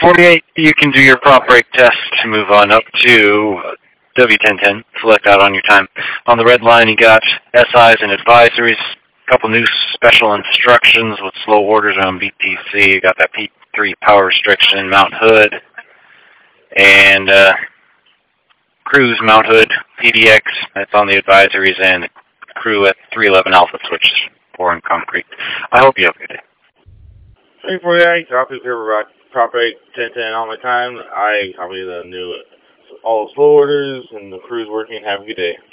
48, you can do your prop brake test to move on up to W1010. Select out on your time. On the red line, you got SIs and advisories. A couple new special instructions with slow orders on BTC. You got that P3 power restriction, mount hood, and cruise mount hood, PDX. That's on the advisories, and crew at 311 Alpha switch, pouring concrete. I hope you have a good day. 348, copy paper prop 1010 on my time. I copy the new all slow orders and the crew's working. Have a good day.